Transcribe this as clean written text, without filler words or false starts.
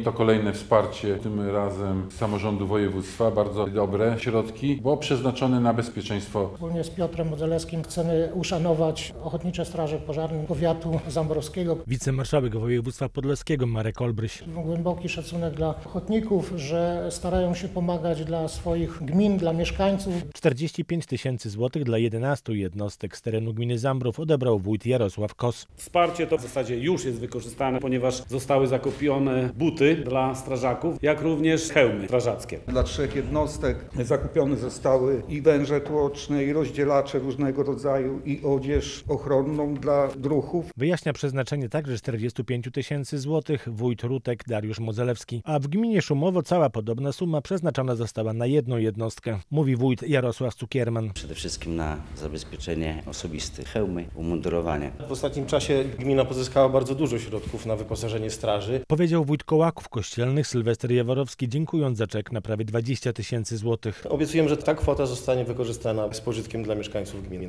To kolejne wsparcie, tym razem z samorządu województwa, bardzo dobre środki, bo przeznaczone na bezpieczeństwo. Wspólnie z Piotrem Modzelewskim chcemy uszanować Ochotnicze Straże Pożarne powiatu zambrowskiego. Wicemarszałek województwa podlaskiego Marek Olbryś. Głęboki szacunek dla ochotników, że starają się pomagać dla swoich gmin, dla mieszkańców. 45 tysięcy złotych dla 11 jednostek z terenu gminy Zambrów odebrał wójt Jarosław Kos. Wsparcie to w zasadzie już jest wykorzystane, ponieważ zostały zakupione buty dla strażaków, jak również hełmy strażackie. Dla 3 jednostek zakupione zostały i węże tłoczne, i rozdzielacze różnego rodzaju, i odzież ochronną dla druhów. Wyjaśnia przeznaczenie także 45 tysięcy złotych wójt Rutek Dariusz Modzelewski. A w gminie Szumowo cała podobna suma przeznaczona została na jedną jednostkę, mówi wójt Jarosław Cukierman. Przede wszystkim na zabezpieczenie osobiste, hełmy, umundurowanie. W ostatnim czasie gmina pozyskała bardzo dużo środków na wyposażenie straży. Powiedział wójt Kołaków Kościelnych Sylwester Jaworowski, dziękując za czek na prawie 20 tysięcy złotych. Obiecujemy, że ta kwota zostanie wykorzystana z pożytkiem dla mieszkańców gminy.